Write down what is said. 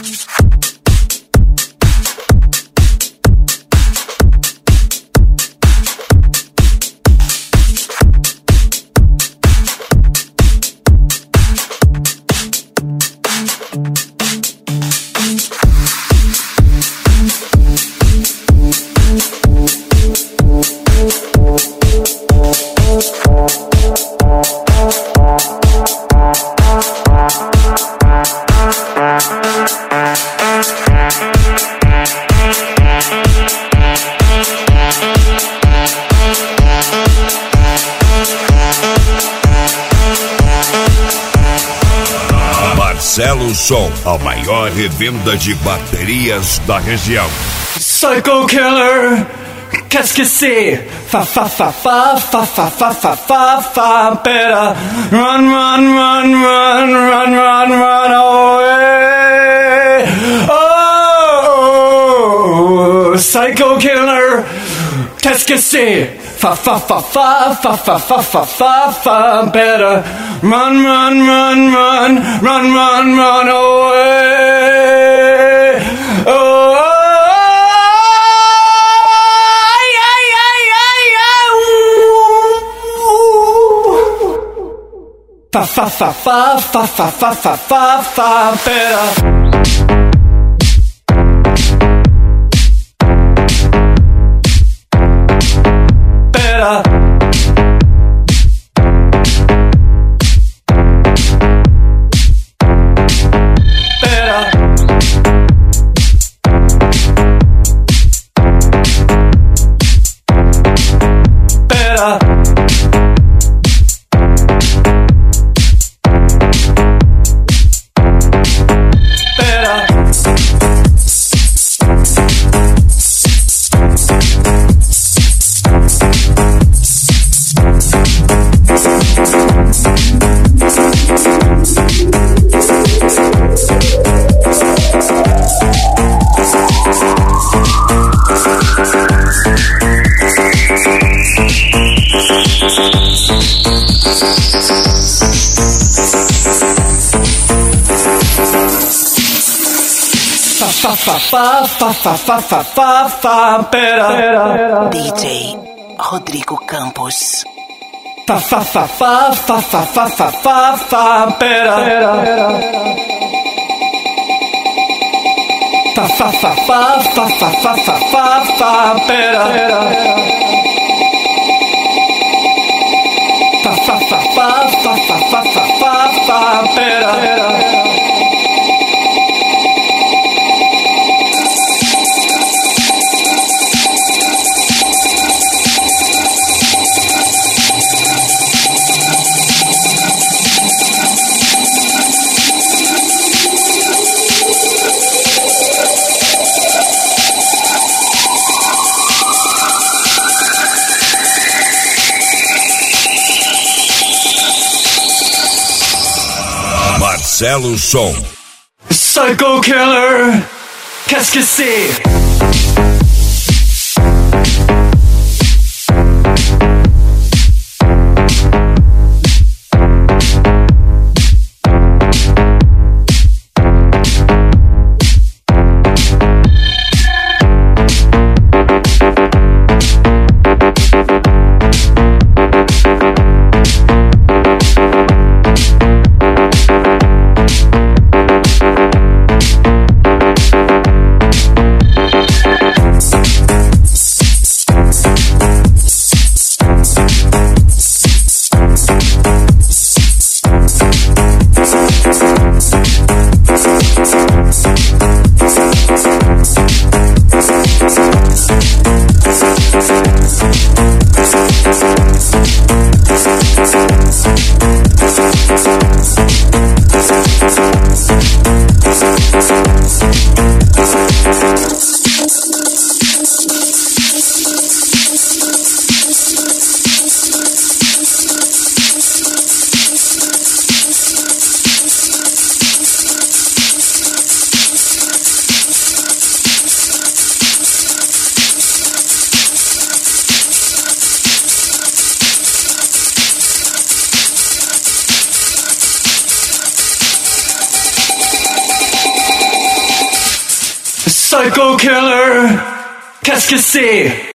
Marcelo Som, a maior revenda de baterias da região. Psycho Killer, qu'est-ce que c'est? Fa fa fa fa fa fa fa fa fa fa. Better run, run, run, run, run, run, run away. Oh, Psycho Killer, qu'est-ce que c'est? Fa fa fa fa fa fa fa fa fa fa. Better run, run, run, run, run, run, run away. Oh. Fa fa fa fa fa fa fa fa fa fa. Better. Fa fa fa fa fa fa fa fa fa. Better. DJ Rodrigo Campos. Fa fa fa fa fa fa fa fa fa fa. Better. Fa fa fa fa fa fa fa fa fa fa. Better. Fa fa fa fa fa fa fa fa fa fa. Better. Marcelo Som. Psycho Killer, qu'est-ce que c'est? Psycho Killer, qu'est-ce que c'est?